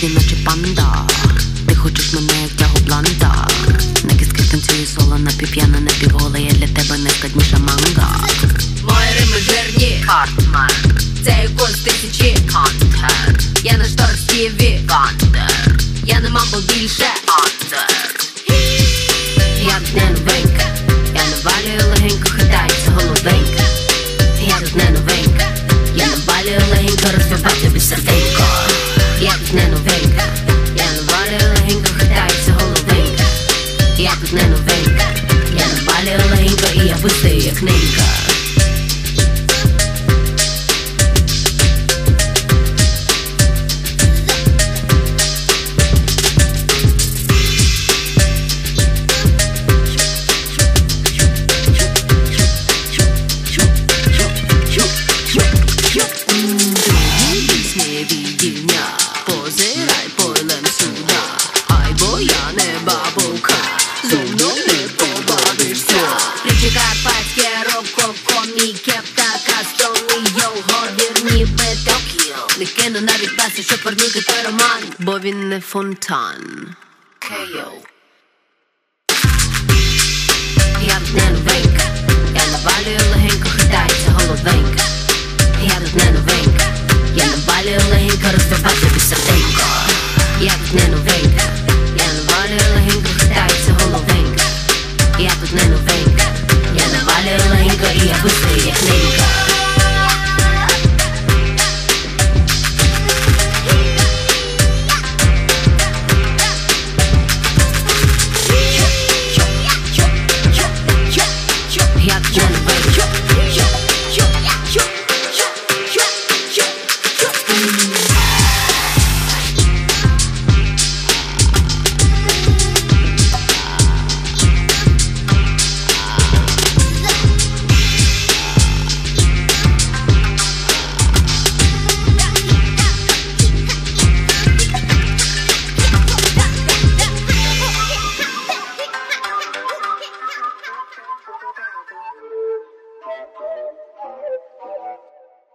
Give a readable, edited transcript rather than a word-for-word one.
справжній, наче панда. Ти хочеш мене, як тягу бланда. На кістках танцює соло, напівп'яна, напівгола. Я для тебе найскладніша манга. Мої рими жирні, Хартмен, це ікон з тисячі. Хантер, Я на штор Стіві, Вандер, я не мамбо більше. Андер. Я тут не новенька, я навалюю легенько, хитається головенька. Я тут не новенька, я навалюю легенько, розбиваю тобі серденько. Я тут не новенька, я навалюю легенько, хитається головенька. Я тут не новенька, я навалюю легенько, і я вистаю як ненька. Позирай полем сюда, ай, бо я не бабука, зо мною не побавишся. Ключі карпатське, рококо, мій кептака, столи його вірні Токіо. Не кину навіть паси, щоб вернути той роман, Бо він не фонтан. Кейо. Я тут не новенька, я навалюю легенько, хитається головенька. Я тут не новенька, я навалюю легенько, розбиваю тобі серденько. Я тут не новенька, я навалюю легенько, хитається головенька. Я тут не новенька, я навалюю легенько, і я вистаю як ненька.